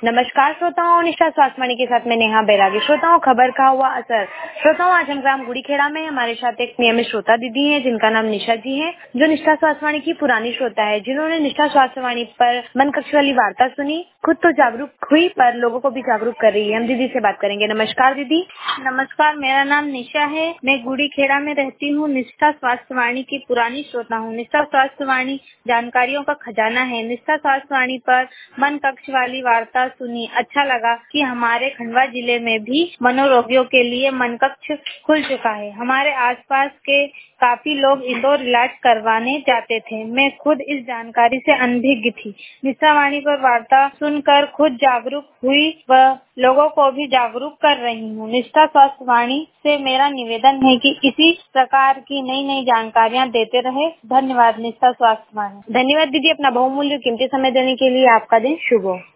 नमस्कार श्रोताओं, निष्ठा स्वास्थ्य वाणी के साथ मैं नेहा बैरागी। श्रोताओं, खबर का हुआ असर। श्रोताओं, आज हम ग्राम गुड़ीखेड़ा में हमारे साथ एक नियमित श्रोता दीदी है जिनका नाम निशा जी है, जो निष्ठा स्वास्थ्य वाणी की पुरानी श्रोता है, जिन्होंने निष्ठा स्वास्थ्य वाणी पर मन कक्ष वाली वार्ता सुनी, खुद तो जागरूक हुई पर लोगों को भी जागरूक कर रही है। हम दीदी से बात करेंगे। नमस्कार दीदी। नमस्कार, मेरा नाम निशा है। मैं गुड़ीखेड़ा में रहती हूँ। निष्ठा स्वास्थ्य वाणी की पुरानी श्रोता हूँ। निष्ठा स्वास्थ्य वाणी जानकारियों का खजाना है। निष्ठा स्वास्थ्य वाणी पर मन कक्ष वाली वार्ता सुनी, अच्छा लगा कि हमारे खंडवा जिले में भी मनोरोगियों के लिए मन कक्ष खुल चुका है। हमारे आसपास के काफी लोग इंदौर इलाज करवाने जाते थे। मैं खुद इस जानकारी से अनभिज्ञ थी। निष्ठा वाणी पर वार्ता सुनकर खुद जागरूक हुई व लोगों को भी जागरूक कर रही हूँ। निष्ठा स्वास्थ्य वाणी से मेरा निवेदन है कि इसी प्रकार की नई नई जानकारियाँ देते रहे। धन्यवाद निष्ठा स्वास्थ्य वाणी। धन्यवाद दीदी, अपना बहुमूल्य कीमती समय देने के लिए। आपका दिन शुभ हो।